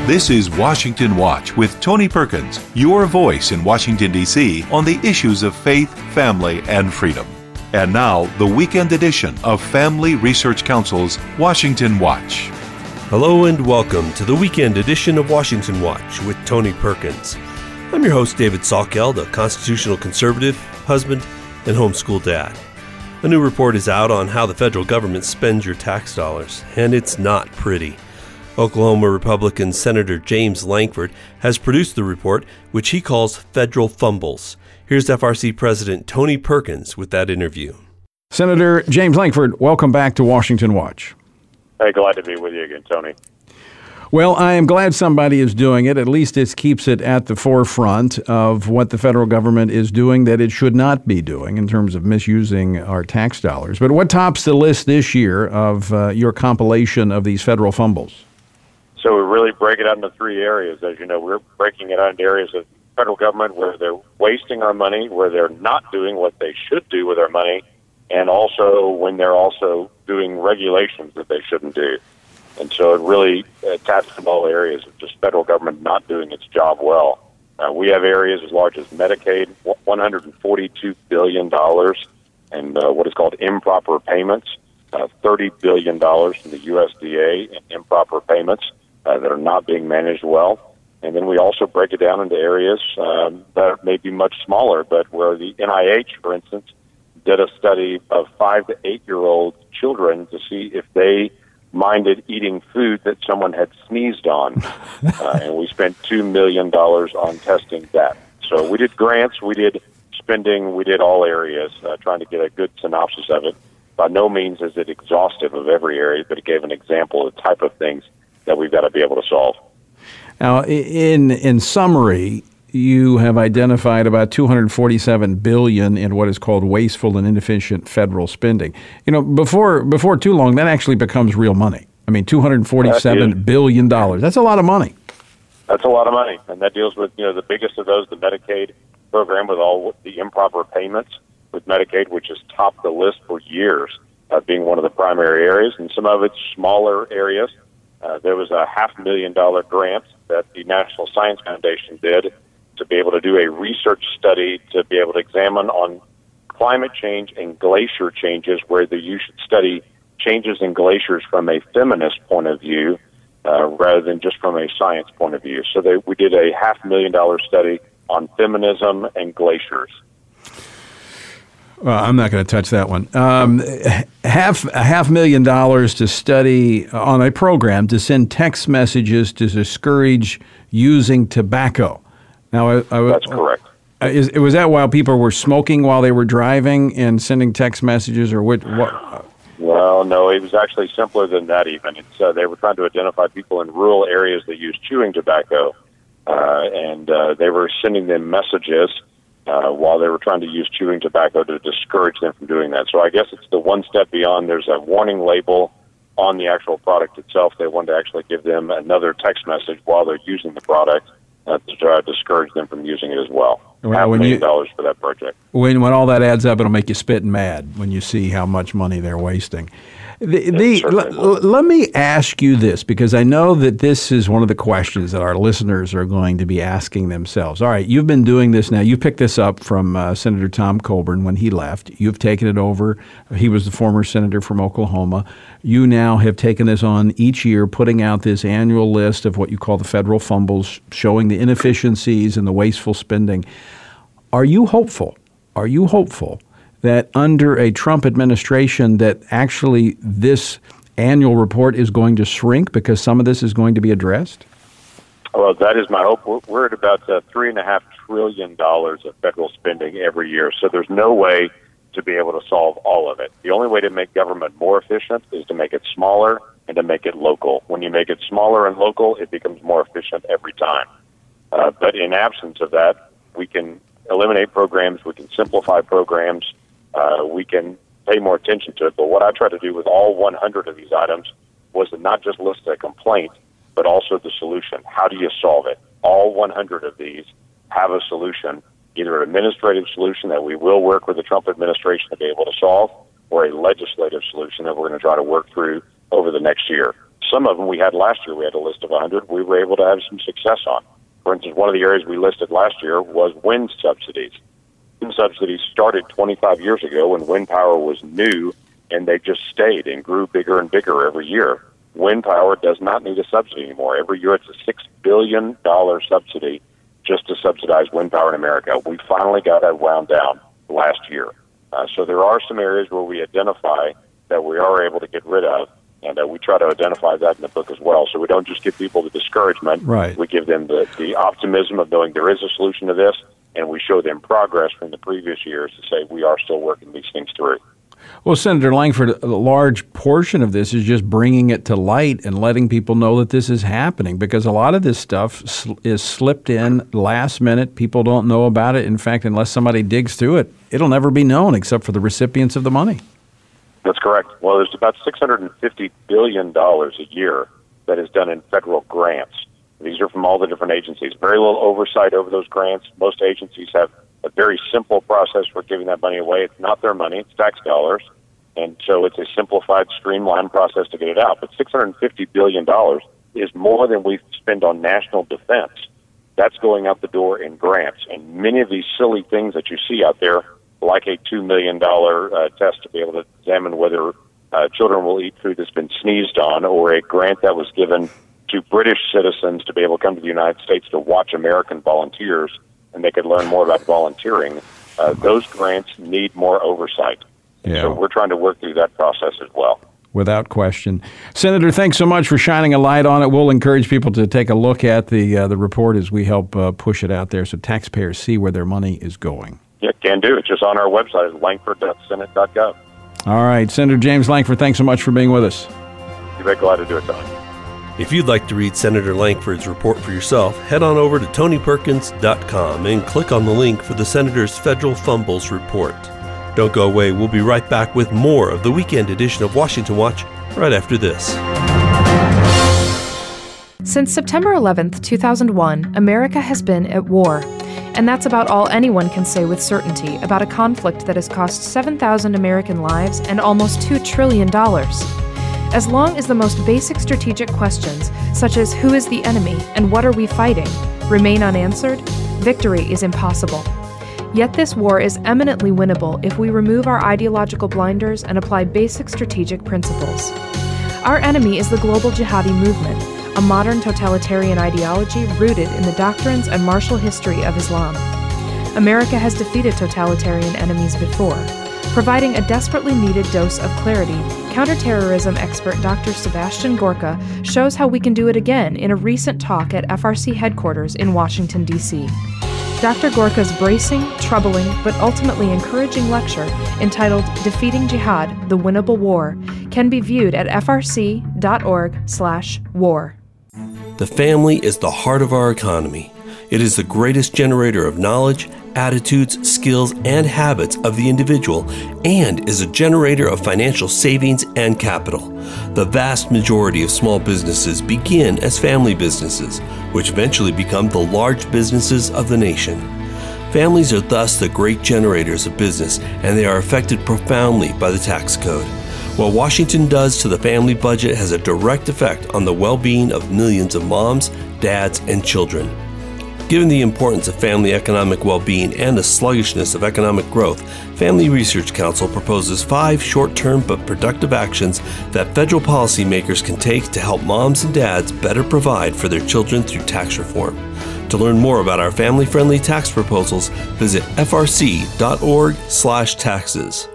This is Washington Watch with Tony Perkins, your voice in Washington, D.C. on the issues of faith, family, and freedom. And now, the weekend edition of Family Research Council's Washington Watch. Hello and welcome to the weekend edition of Washington Watch with Tony Perkins. I'm your host, David Salkeld, a constitutional conservative, husband, and homeschool dad. A new report is out on how the federal government spends your tax dollars, and it's not pretty. Oklahoma Republican Senator James Lankford has produced the report, which he calls Federal Fumbles. Here's FRC President Tony Perkins with that interview. Senator James Lankford, welcome back to Washington Watch. Hey, glad to be with you again, Tony. Well, I am glad somebody is doing it. At least it keeps it at the forefront of what the federal government is doing that it should not be doing in terms of misusing our tax dollars. But what tops the list this year of your compilation of these federal fumbles? So we really break it out into three areas. As you know, we're breaking it out into areas of federal government where they're wasting our money, where they're not doing what they should do with our money, and also when they're also doing regulations that they shouldn't do. And so it really taps into all areas of just federal government not doing its job well. We have areas as large as Medicaid, $142 billion, and what is called improper payments, $30 billion from the USDA in improper payments that are not being managed well. And then we also break it down into areas that may be much smaller, but where the NIH, for instance, did a study of 5 to 8-year-old children to see if they minded eating food that someone had sneezed on. And we spent $2 million on testing that. So we did grants, we did spending, we did all areas, trying to get a good synopsis of it. By no means is it exhaustive of every area, but it gave an example of the type of things that we've got to be able to solve. Now, in summary, you have identified about $247 billion in what is called wasteful and inefficient federal spending. You know, before too long, that actually becomes real money. I mean, $247 billion. That's a lot of money. That's a lot of money, and that deals with, the biggest of those, the Medicaid program with all the improper payments with Medicaid, which has topped the list for years, being one of the primary areas, and some of its smaller areas. There was a $500,000 grant that the National Science Foundation did to be able to do a research study to be able to examine on climate change and glacier changes, where you should study changes in glaciers from a feminist point of view rather than just from a science point of view. So we did a $500,000 study on feminism and glaciers. Well, I'm not going to touch that one. $500,000 to study on a program to send text messages to discourage using tobacco. Now, that's correct. Was that while people were smoking while they were driving and sending text messages, or what? Well, no, it was actually simpler than that. Even they were trying to identify people in rural areas that use chewing tobacco, and they were sending them messages while they were trying to use chewing tobacco to discourage them from doing that. So I guess it's the one step beyond. There's a warning label on the actual product itself. They wanted to actually give them another text message while they're using the product to try to discourage them from using it as well. $500,000 for that project. When all that adds up, it'll make you spit mad when you see how much money they're wasting. Let me ask you this, because I know that this is one of the questions that our listeners are going to be asking themselves. All right, you've been doing this now. You picked this up from Senator Tom Coburn when he left. You've taken it over. He was the former senator from Oklahoma. You now have taken this on each year, putting out this annual list of what you call the federal fumbles, showing the inefficiencies and the wasteful spending. Are you hopeful that under a Trump administration that actually this annual report is going to shrink because some of this is going to be addressed? Well, that is my hope. We're at about $3.5 trillion of federal spending every year, so there's no way to be able to solve all of it. The only way to make government more efficient is to make it smaller and to make it local. When you make it smaller and local, it becomes more efficient every time. But in absence of that, we can eliminate programs, we can simplify programs, we can pay more attention to it. But what I try to do with all 100 of these items was to not just list a complaint, but also the solution. How do you solve it? All 100 of these have a solution, either an administrative solution that we will work with the Trump administration to be able to solve, or a legislative solution that we're going to try to work through over the next year. some of them we had last year. We had a list of 100 we were able to have some success on. For instance, one of the areas we listed last year was wind subsidies. Wind subsidies started 25 years ago when wind power was new, and they just stayed and grew bigger and bigger every year. Wind power does not need a subsidy anymore. Every year it's a $6 billion subsidy just to subsidize wind power in America. We finally got that wound down last year. So there are some areas where we identify that we are able to get rid of, and we try to identify that in the book as well. So we don't just give people the discouragement. Right. We give them the optimism of knowing there is a solution to this, and we show them progress from the previous years to say we are still working these things through. Well, Senator Lankford, a large portion of this is just bringing it to light and letting people know that this is happening, because a lot of this stuff is slipped in last minute. People don't know about it. In fact, unless somebody digs through it, it'll never be known except for the recipients of the money. That's correct. Well, there's about $650 billion a year that is done in federal grants. These are from all the different agencies. Very little oversight over those grants. Most agencies have a very simple process for giving that money away. It's not their money, it's tax dollars. And so it's a simplified, streamlined process to get it out. But $650 billion is more than we spend on national defense. That's going out the door in grants. And many of these silly things that you see out there, like a $2 million test to be able to examine whether children will eat food that's been sneezed on, or a grant that was given to British citizens to be able to come to the United States to watch American volunteers, and they could learn more about volunteering. Those grants need more oversight. Yeah. So we're trying to work through that process as well. Without question. Senator, thanks so much for shining a light on it. We'll encourage people to take a look at the report as we help push it out there so taxpayers see where their money is going. Yeah, can do. It's just on our website at lankford.senate.gov. All right. Senator James Lankford, thanks so much for being with us. You're very glad to do it, Tony. If you'd like to read Senator Lankford's report for yourself, head on over to tonyperkins.com and click on the link for the Senator's Federal Fumbles Report. Don't go away. We'll be right back with more of the weekend edition of Washington Watch right after this. Since September 11th, 2001, America has been at war. And that's about all anyone can say with certainty about a conflict that has cost 7,000 American lives and almost $2 trillion. As long as the most basic strategic questions, such as who is the enemy and what are we fighting, remain unanswered, victory is impossible. Yet this war is eminently winnable if we remove our ideological blinders and apply basic strategic principles. Our enemy is the global jihadi movement, a modern totalitarian ideology rooted in the doctrines and martial history of Islam. America has defeated totalitarian enemies before. Providing a desperately needed dose of clarity, counterterrorism expert Dr. Sebastian Gorka shows how we can do it again in a recent talk at FRC headquarters in Washington, D.C. Dr. Gorka's bracing, troubling, but ultimately encouraging lecture entitled Defeating Jihad, The Winnable War can be viewed at frc.org/war. The family is the heart of our economy. It is the greatest generator of knowledge, attitudes, skills, and habits of the individual, and is a generator of financial savings and capital. The vast majority of small businesses begin as family businesses, which eventually become the large businesses of the nation. Families are thus the great generators of business, and they are affected profoundly by the tax code. What Washington does to the family budget has a direct effect on the well-being of millions of moms, dads, and children. Given the importance of family economic well-being and the sluggishness of economic growth, Family Research Council proposes 5 short-term but productive actions that federal policymakers can take to help moms and dads better provide for their children through tax reform. To learn more about our family-friendly tax proposals, visit frc.org/taxes.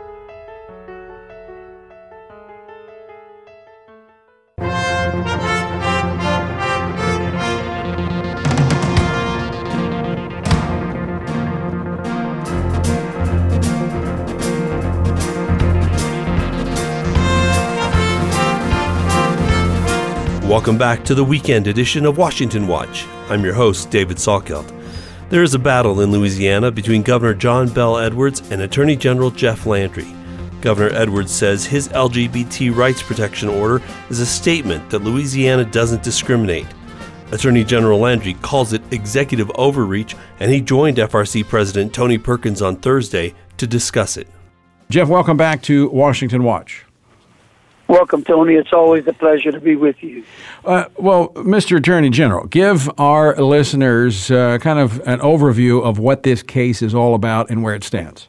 Welcome back to the weekend edition of Washington Watch. I'm your host, David Salkeld. There is a battle in Louisiana between Governor John Bel Edwards and Attorney General Jeff Landry. Governor Edwards says his LGBT rights protection order is a statement that Louisiana doesn't discriminate. Attorney General Landry calls it executive overreach, and he joined FRC President Tony Perkins on Thursday to discuss it. Jeff, welcome back to Washington Watch. Welcome, Tony. It's always a pleasure to be with you. Well, Mr. Attorney General, give our listeners kind of an overview of what this case is all about and where it stands.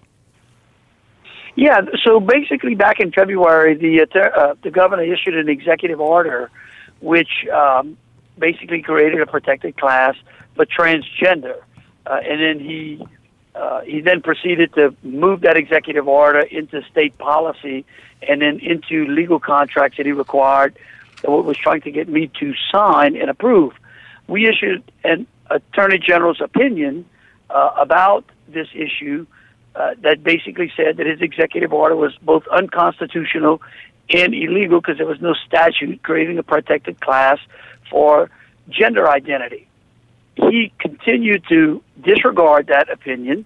Yeah, so basically back in February, the governor issued an executive order which basically created a protected class for transgender. And then he then proceeded to move that executive order into state policy and then into legal contracts that he required that was trying to get me to sign and approve. We issued an Attorney General's opinion about this issue that basically said that his executive order was both unconstitutional and illegal because there was no statute creating a protected class for gender identity. He continued to disregard that opinion.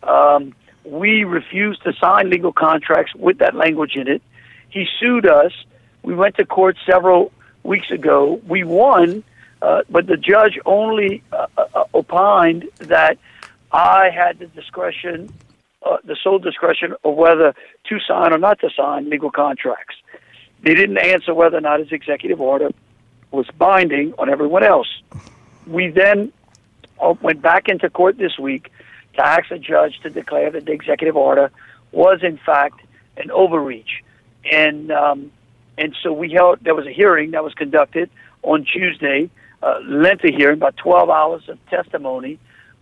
We refused to sign legal contracts with that language in it. He sued us. We went to court several weeks ago. We won, but the judge only opined that I had the discretion, the sole discretion of whether to sign or not to sign legal contracts. They didn't answer whether or not his executive order was binding on everyone else. We then went back into court this week to ask a judge to declare that the executive order was, in fact, an overreach. And so there was a hearing that was conducted on Tuesday, lengthy hearing, about 12 hours of testimony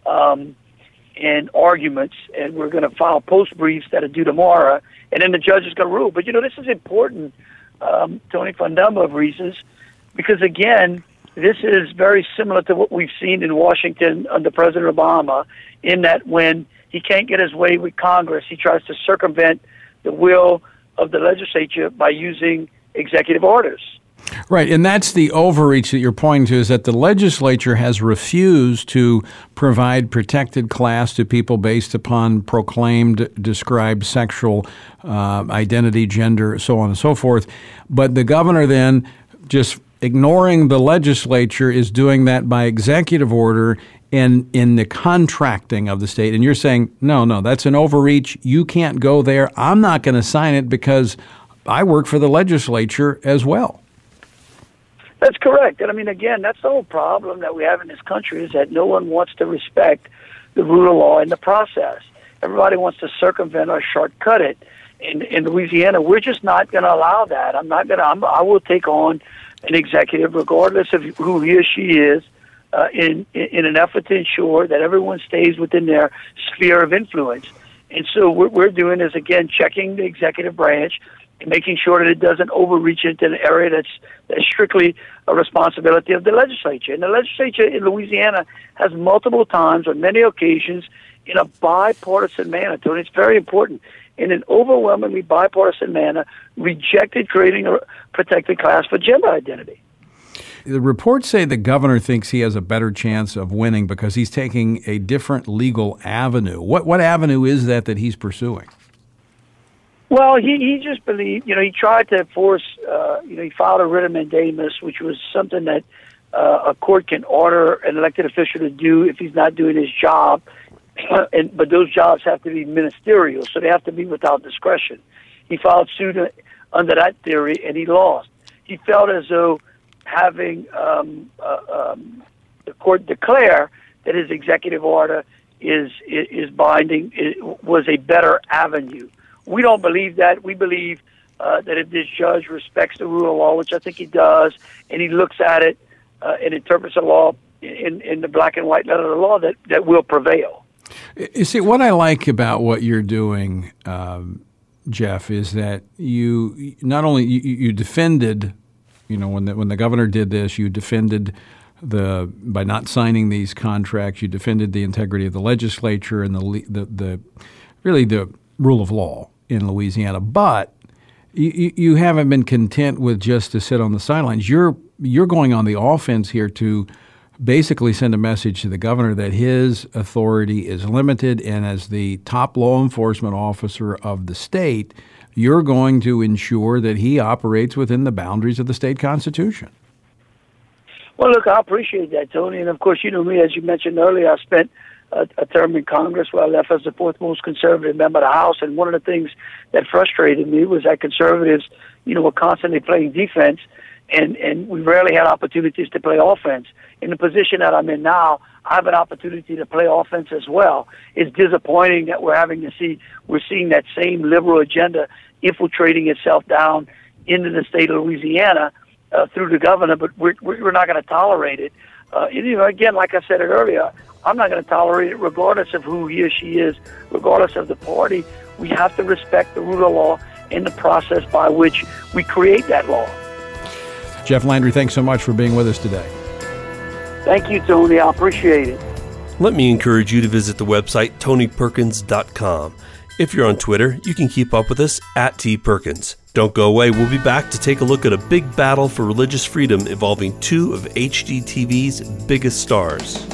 and arguments, and we're going to file post briefs that are due tomorrow, and then the judge is going to rule. But, this is important, Tony, for a number of reasons, because, again, this is very similar to what we've seen in Washington under President Obama, in that when he can't get his way with Congress, he tries to circumvent the will of the legislature by using executive orders. Right, and that's the overreach that you're pointing to, is that the legislature has refused to provide protected class to people based upon proclaimed, described sexual identity, gender, so on and so forth. But the governor then, just ignoring the legislature, is doing that by executive order and in the contracting of the state. And you're saying, no, that's an overreach. You can't go there. I'm not going to sign it because I work for the legislature as well. That's correct. And I mean, again, that's the whole problem that we have in this country, is that no one wants to respect the rule of law in the process. Everybody wants to circumvent or shortcut it. In Louisiana, we're just not going to allow that. I will take on an executive, regardless of who he or she is, in an effort to ensure that everyone stays within their sphere of influence. And so what we're doing is, again, checking the executive branch and making sure that it doesn't overreach into an area that's strictly a responsibility of the legislature. And the legislature in Louisiana has multiple times, on many occasions, in a bipartisan manner, Tony, it's very important, in an overwhelmingly bipartisan manner, rejected creating a protected class for gender identity. The reports say the governor thinks he has a better chance of winning because he's taking a different legal avenue. What avenue is that he's pursuing? Well, he just believed, he tried to force, he filed a writ of mandamus, which was something that a court can order an elected official to do if he's not doing his job. But those jobs have to be ministerial, so they have to be without discretion. He filed suit under that theory, and he lost. He felt as though having the court declare that his executive order is binding was a better avenue. We don't believe that. We believe that if this judge respects the rule of law, which I think he does, and he looks at it and interprets the law in the black and white letter of the law, that will prevail. You see, what I like about what you're doing, Jeff, is that you not only you defended, when the governor did this, you defended by not signing these contracts, you defended the integrity of the legislature and the rule of law in Louisiana. But you haven't been content with just to sit on the sidelines. You're going on the offense here to basically send a message to the governor that his authority is limited, and as the top law enforcement officer of the state, you're going to ensure that he operates within the boundaries of the state constitution. Well, look, I appreciate that, Tony. And, of course, you know me, as you mentioned earlier, I spent a term in Congress where I left as the fourth most conservative member of the House, and one of the things that frustrated me was that conservatives we're constantly playing defense, and we rarely had opportunities to play offense. In the position that I'm in now, I have an opportunity to play offense as well. It's disappointing that we're seeing that same liberal agenda infiltrating itself down into the state of Louisiana through the governor, but we're not going to tolerate it. Again, like I said earlier, I'm not going to tolerate it regardless of who he or she is, regardless of the party. We have to respect the rule of law in the process by which we create that law. Jeff Landry, thanks so much for being with us today. Thank you, Tony. I appreciate it. Let me encourage you to visit the website TonyPerkins.com. If you're on Twitter, you can keep up with us at @TPerkins. Don't go away. We'll be back to take a look at a big battle for religious freedom involving two of HGTV's biggest stars.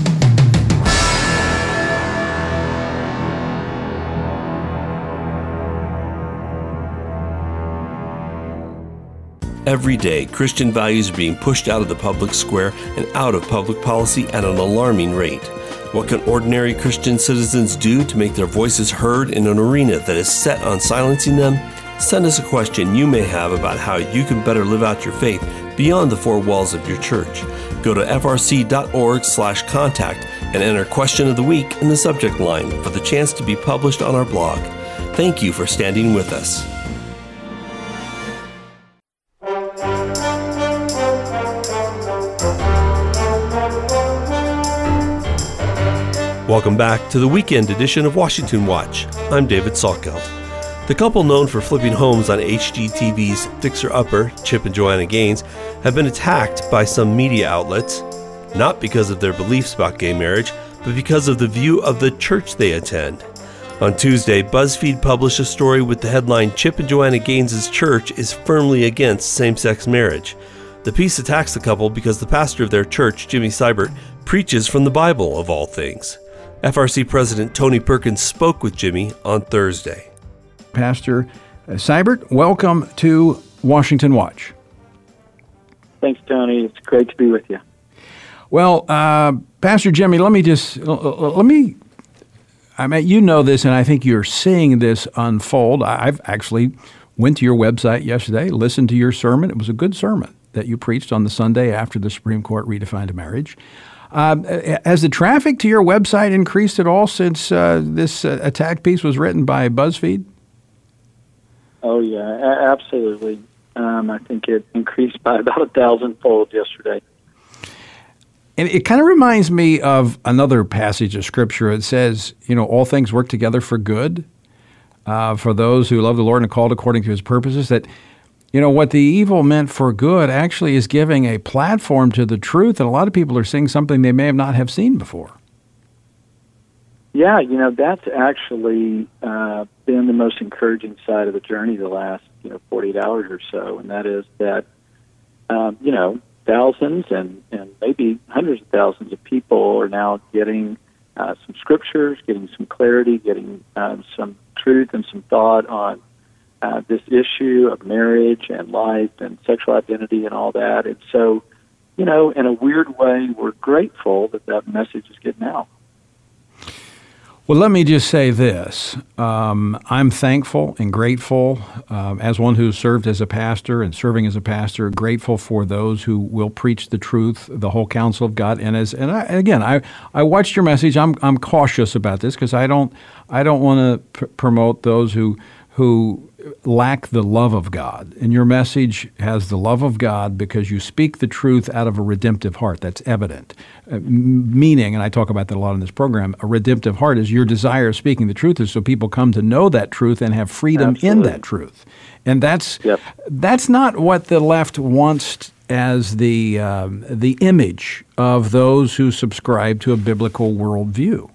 Every day, Christian values are being pushed out of the public square and out of public policy at an alarming rate. What can ordinary Christian citizens do to make their voices heard in an arena that is set on silencing them? Send us a question you may have about how you can better live out your faith beyond the four walls of your church. Go to frc.org/contact and enter Question of the Week in the subject line for the chance to be published on our blog. Thank you for standing with us. Welcome back to the weekend edition of Washington Watch. I'm David Salkeld. The couple known for flipping homes on HGTV's Fixer Upper, Chip and Joanna Gaines, have been attacked by some media outlets, not because of their beliefs about gay marriage, but because of the view of the church they attend. On Tuesday, BuzzFeed published a story with the headline, "Chip and Joanna Gaines' church is firmly against same-sex marriage." The piece attacks the couple because the pastor of their church, Jimmy Seibert, preaches from the Bible, of all things. FRC President Tony Perkins spoke with Jimmy on Thursday. Pastor Seibert, welcome to Washington Watch. Thanks, Tony. It's great to be with you. Well, Pastor Jimmy, let me, you know this, and I think you're seeing this unfold. I've actually went to your website yesterday, listened to your sermon. It was a good sermon that you preached on the Sunday after the Supreme Court redefined marriage. Has the traffic to your website increased at all since this attack piece was written by BuzzFeed? Oh, yeah, absolutely. I think it increased by about 1,000-fold yesterday. And it kind of reminds me of another passage of Scripture. It says, all things work together for good for those who love the Lord and are called according to His purposes. That what the evil meant for good actually is giving a platform to the truth, and a lot of people are seeing something they may not have seen before. Yeah, that's actually been the most encouraging side of the journey the last 48 hours or so, and that is that thousands and maybe hundreds of thousands of people are now getting some scriptures, getting some clarity, getting some truth and some thought on this issue of marriage and life and sexual identity and all that. And so, in a weird way, we're grateful that message is getting out. Well, let me just say this. I'm thankful and grateful, as one who served as a pastor and serving as a pastor, grateful for those who will preach the truth, the whole counsel of God. I watched your message. I'm cautious about this because I don't want to promote those who lack the love of God. And your message has the love of God because you speak the truth out of a redemptive heart. That's evident. Meaning, and I talk about that a lot in this program, a redemptive heart is your desire of speaking the truth is so people come to know that truth and have freedom Absolutely. In that truth. And that's not what the left wants as the image of those who subscribe to a biblical worldview.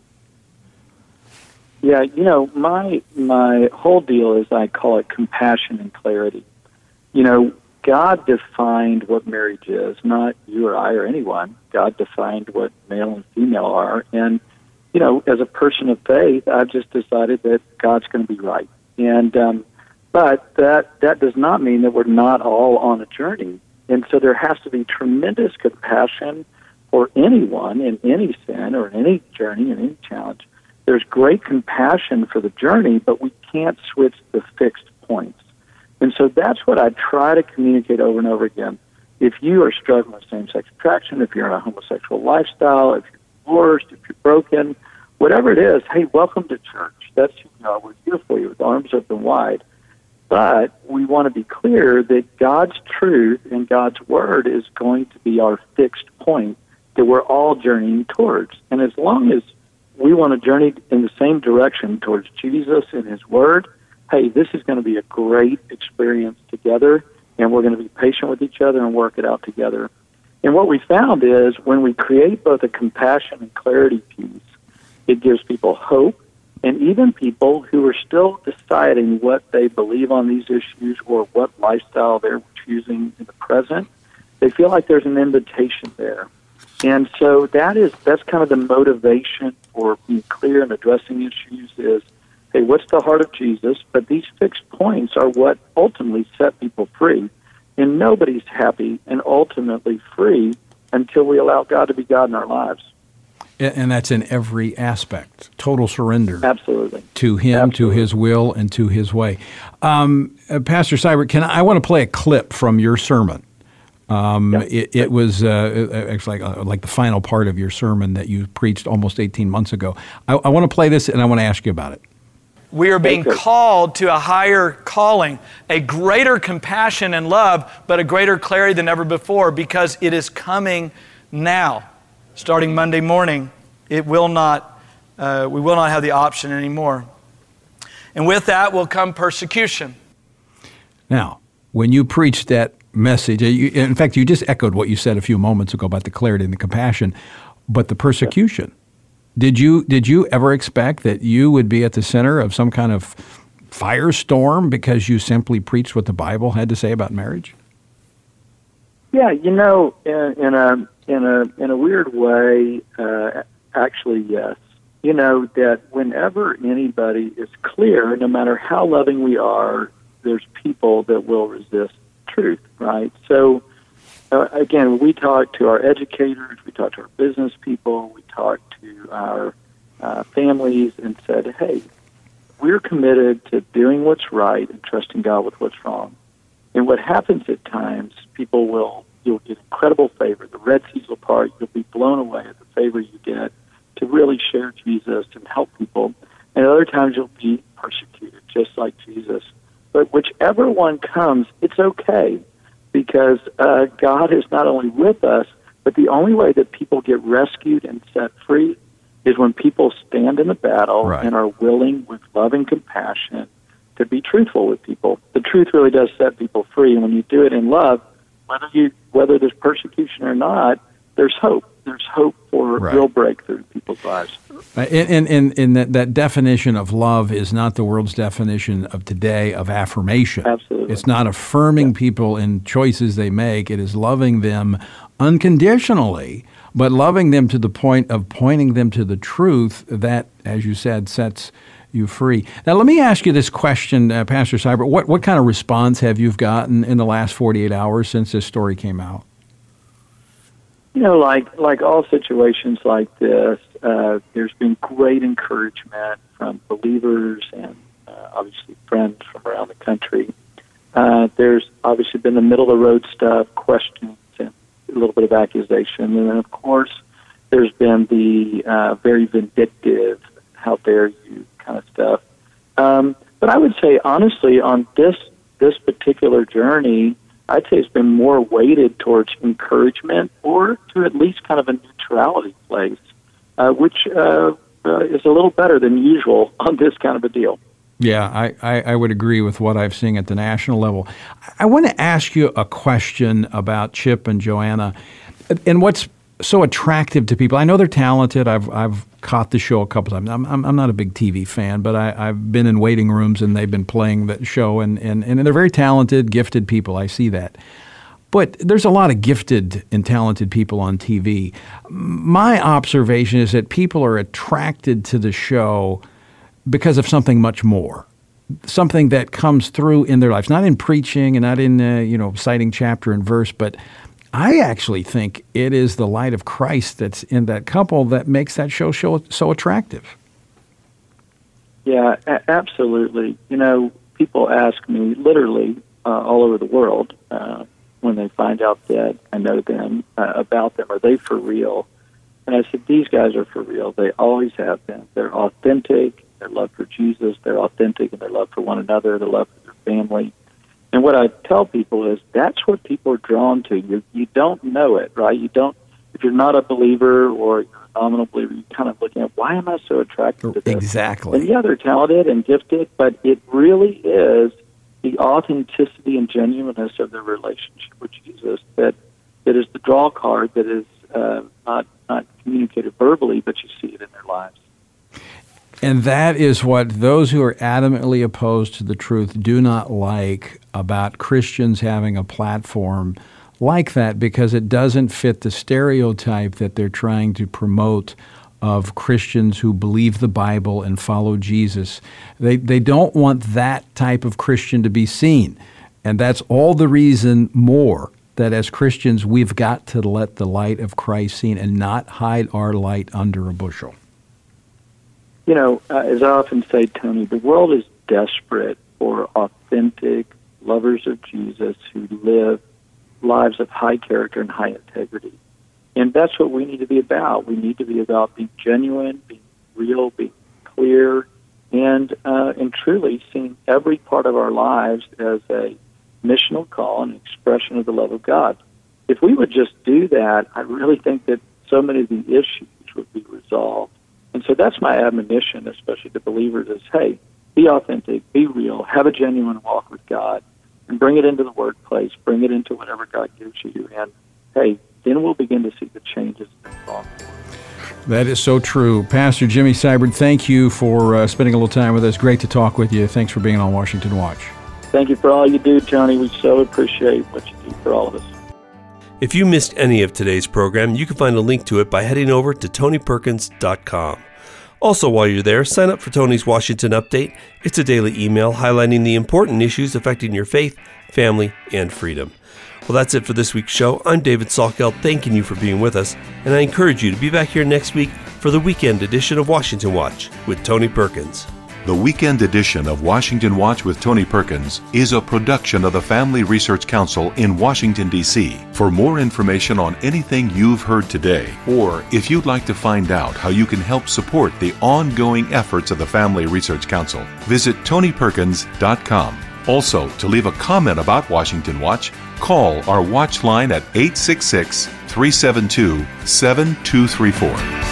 Yeah, my whole deal is I call it compassion and clarity. God defined what marriage is, not you or I or anyone. God defined what male and female are. And, as a person of faith, I've just decided that God's going to be right. And but that does not mean that we're not all on a journey. And so there has to be tremendous compassion for anyone in any sin or in any journey, in any challenge. There's great compassion for the journey, but we can't switch the fixed points. And so that's what I try to communicate over and over again. If you are struggling with same-sex attraction, if you're in a homosexual lifestyle, if you're divorced, if you're broken, whatever it is, hey, welcome to church. That's who we are. We're here for you with arms open wide. But we want to be clear that God's truth and God's word is going to be our fixed point that we're all journeying towards. And as long as we want to journey in the same direction towards Jesus and his word, hey, this is going to be a great experience together, and we're going to be patient with each other and work it out together. And what we found is when we create both a compassion and clarity piece, it gives people hope, and even people who are still deciding what they believe on these issues or what lifestyle they're choosing in the present, they feel like there's an invitation there. And so that's kind of the motivation for being clear and addressing issues is, hey, what's the heart of Jesus? But these fixed points are what ultimately set people free. And nobody's happy and ultimately free until we allow God to be God in our lives. And that's in every aspect, total surrender. Absolutely. To him, to his will, and to his way. Pastor Seibert, I want to play a clip from your sermon. It was actually like the final part of your sermon that you preached almost 18 months ago. I want to play this, and I want to ask you about it. We are being called to a higher calling, a greater compassion and love, but a greater clarity than ever before, because it is coming now. Starting Monday morning, we will not have the option anymore. And with that will come persecution. Now, when you preached that message, in fact, you just echoed what you said a few moments ago about the clarity and the compassion, but the persecution. Did you ever expect that you would be at the center of some kind of firestorm because you simply preached what the Bible had to say about marriage? Yeah, in a weird way, actually, yes. That whenever anybody is clear, no matter how loving we are, there's people that will resist truth, right? So, again, we talk to our educators, we talk to our business people, we talk to our families and said, hey, we're committed to doing what's right and trusting God with what's wrong. And what happens at times, you'll get incredible favor. The Red Seas will part. You'll be blown away at the favor you get to really share Jesus and help people. And other times you'll be persecuted, just like Jesus. But whichever one comes, it's okay, because God is not only with us, but the only way that people get rescued and set free is when people stand in the battle and are willing, with love and compassion, to be truthful with people. The truth really does set people free, and when you do it in love, whether there's persecution or not, there's hope. There's hope for real breakthrough in people's lives. And that definition of love is not the world's definition of today of affirmation. Absolutely. It's not affirming people in choices they make. It is loving them unconditionally, but loving them to the point of pointing them to the truth that, as you said, sets you free. Now, let me ask you this question, Pastor Seibert. What kind of response have you gotten in the last 48 hours since this story came out? Like all situations like this, there's been great encouragement from believers and obviously friends from around the country. There's obviously been the middle-of-the-road stuff, questions, and a little bit of accusation. And then, of course, there's been the very vindictive, how dare you kind of stuff. But I would say, honestly, on this particular journey, I'd say it's been more weighted towards encouragement or to at least kind of a neutrality place, which is a little better than usual on this kind of a deal. Yeah, I would agree with what I've seen at the national level. I want to ask you a question about Chip and Joanna and what's so attractive to people. I know they're talented. I've caught the show a couple times. I'm not a big TV fan, but I've been in waiting rooms and they've been playing the show, and they're very talented, gifted people. I see that. But there's a lot of gifted and talented people on TV. My observation is that people are attracted to the show because of something much more, something that comes through in their lives, not in preaching and not in citing chapter and verse, but I actually think it is the light of Christ that's in that couple that makes that show so attractive. Yeah, absolutely. People ask me literally, all over the world when they find out that I know them, about them. Are they for real? And I said, these guys are for real. They always have been. They're authentic. Their love for Jesus. They're authentic in their love for one another, their love for their family. And what I tell people is that's what people are drawn to. You don't know it, right? You don't. If you're not a believer or you're a nominal believer, you're kind of looking at, why am I so attracted to this? Exactly. And yeah, they're talented and gifted, but it really is the authenticity and genuineness of their relationship with Jesus that is the draw card that is not communicated verbally, but you see it in their lives. And that is what those who are adamantly opposed to the truth do not like about Christians having a platform like that, because it doesn't fit the stereotype that they're trying to promote of Christians who believe the Bible and follow Jesus. They don't want that type of Christian to be seen. And that's all the reason more that as Christians we've got to let the light of Christ seen and not hide our light under a bushel. You know, as I often say, Tony, the world is desperate for authentic lovers of Jesus who live lives of high character and high integrity. And that's what we need to be about. We need to be about being genuine, being real, being clear, and truly seeing every part of our lives as a missional call and expression of the love of God. If we would just do that, I really think that so many of the issues would be resolved. And so that's my admonition, especially to believers, is, hey, be authentic, be real, have a genuine walk with God, and bring it into the workplace, bring it into whatever God gives you. And, hey, then we'll begin to see the changes involved. That is so true. Pastor Jimmy Seibert, thank you for spending a little time with us. Great to talk with you. Thanks for being on Washington Watch. Thank you for all you do, Tony. We so appreciate what you do for all of us. If you missed any of today's program, you can find a link to it by heading over to tonyperkins.com. Also, while you're there, sign up for Tony's Washington Update. It's a daily email highlighting the important issues affecting your faith, family, and freedom. Well, that's it for this week's show. I'm David Salkeld, thanking you for being with us, and I encourage you to be back here next week for the weekend edition of Washington Watch with Tony Perkins. The weekend edition of Washington Watch with Tony Perkins is a production of the Family Research Council in Washington, D.C. For more information on anything you've heard today, or if you'd like to find out how you can help support the ongoing efforts of the Family Research Council, visit tonyperkins.com. Also, to leave a comment about Washington Watch, call our watch line at 866-372-7234.